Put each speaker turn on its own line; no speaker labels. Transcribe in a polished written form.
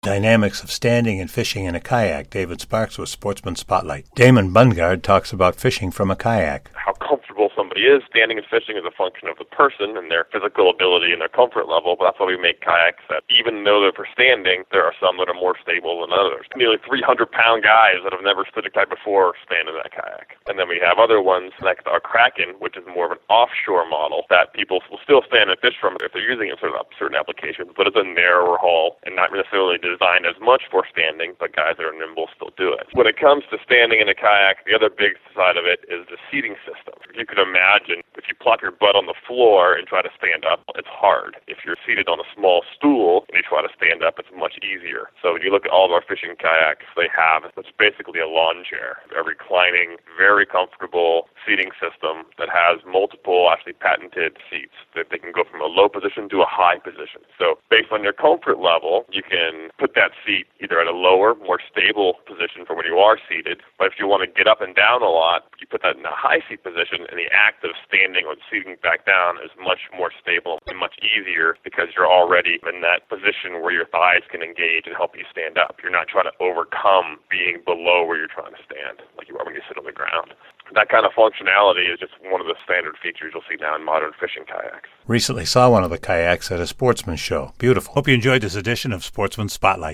Dynamics of standing and fishing in a kayak. David Sparks with Sportsman Spotlight. Damon Bungard talks about fishing from a kayak.
How comfortable somebody is standing and fishing is a function of the person and their physical ability and their comfort level, but that's why we make kayaks that even though they're for standing, there are some that are more stable than others. Nearly 300-pound guys that have never stood a kayak before stand in that kayak. And then we have other ones like our Kraken, which is more of an offshore model that people will still stand and fish from if they're using it for certain applications, but it's a narrower hull and not necessarily designed as much for standing, but guys that are nimble still do it. When it comes to standing in a kayak, the other big side of it is the seating system. You could imagine if you plop your butt on the floor and try to stand up, it's hard. If you're seated on a small stool and you try to stand up, it's much easier. So when you look at all of our fishing kayaks, they have, it's basically a lawn chair, a reclining, very comfortable seating system that has multiple actually patented seats that they can go from a low position to a high position. So based on your comfort level, you can put that seat either at a lower, more stable position for when you are seated, but if you want to get up and down a lot, you put that in a high seat position, and the act of standing or seating back down is much more stable and much easier because you're already in that position where your thighs can engage and help you stand up. You're not trying to overcome being below where you're trying to stand like you are when you sit on the ground. That kind of functionality is just one of the standard features you'll see now in modern fishing kayaks.
Recently saw one of the kayaks at a sportsman show. Beautiful. Hope you enjoyed this edition of Sportsman Spotlight.